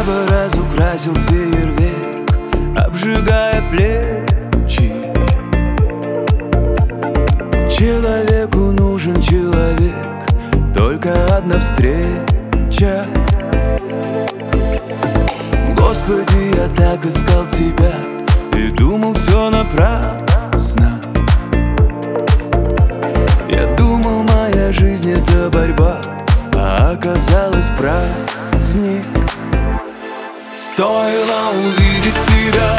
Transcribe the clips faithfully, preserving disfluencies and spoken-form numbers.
Небо разукрасил фейерверк, обжигая плечи. Человеку нужен человек, только одна встреча. Господи, я так искал тебя и думал, все напрасно. Я думал, моя жизнь — это борьба, а оказалось праздник. Стоило увидеть тебя,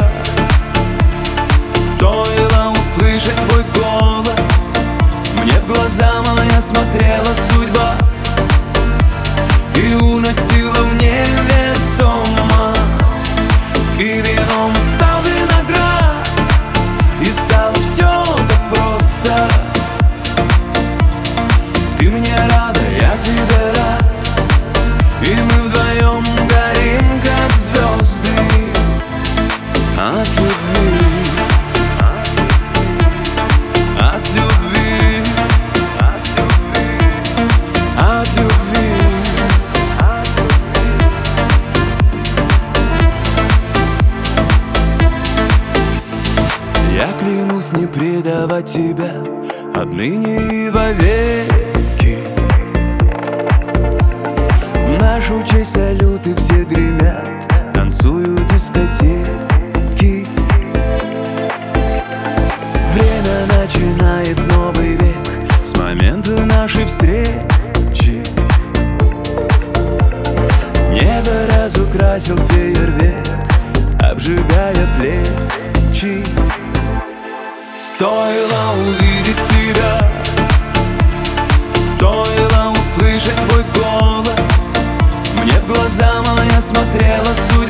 стоило услышать твой голос. Мне в глаза моя смотрела судьба и уносила в невесомость. И вином стал виноград, и стало все так просто. Ты мне рада, я тебе рад, и мы вдвоем горим, как звезды от любви, от любви, от любви. Я клянусь не предавать тебя отныне и вовеки. В нашу честь салюты все гремят, танцуют дискотеки. Время начинает новый век с момента нашей встречи. Небо разукрасил фейерверк, обжигая плечи. Стоило увидеть тебя, стоило услышать твой голос. Мне в глаза моя смотрела судьба